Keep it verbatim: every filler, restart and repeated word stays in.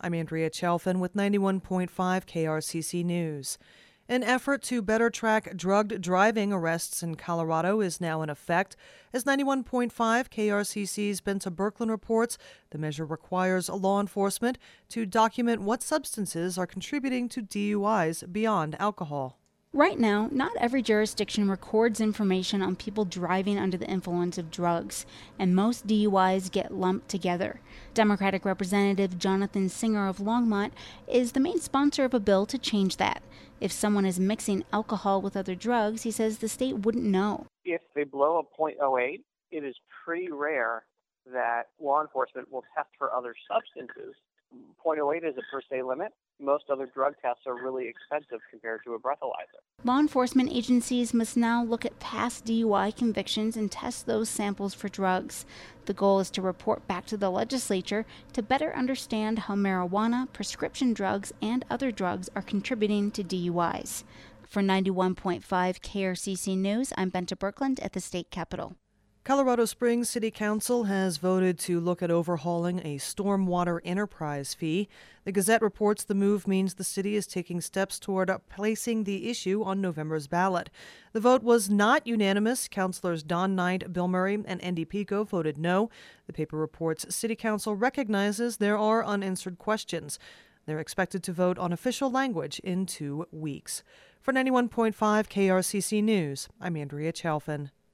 I'm Andrea Chalfin with ninety-one point five K R C C News. An effort to better track drugged driving arrests in Colorado is now in effect. As ninety-one point five K R C C's Benta Birkeland reports, the measure requires law enforcement to document what substances are contributing to D U Is beyond alcohol. Right now, not every jurisdiction records information on people driving under the influence of drugs, and most D U Is get lumped together. Democratic Representative Jonathan Singer of Longmont is the main sponsor of a bill to change that. If someone is mixing alcohol with other drugs, he says the state wouldn't know. If they blow a point oh eight, it is pretty rare that law enforcement will test for other substances. point oh eight is a per se limit. Most other drug tests are really expensive compared to a breathalyzer. Law enforcement agencies must now look at past D U I convictions and test those samples for drugs. The goal is to report back to the legislature to better understand how marijuana, prescription drugs, and other drugs are contributing to D U Is. For ninety-one point five K R C C News, I'm Benta Birkeland at the state capitol. Colorado Springs City Council has voted to look at overhauling a stormwater enterprise fee. The Gazette reports the move means the city is taking steps toward placing the issue on November's ballot. The vote was not unanimous. Councilors Don Knight, Bill Murray, and Andy Pico voted no. The paper reports City Council recognizes there are unanswered questions. They're expected to vote on official language in two weeks. For ninety-one point five K R C C News, I'm Andrea Chalfin.